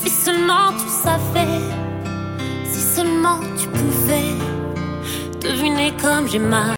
Si seulement tu savais, si seulement tu pouvais deviner comme j'ai mal.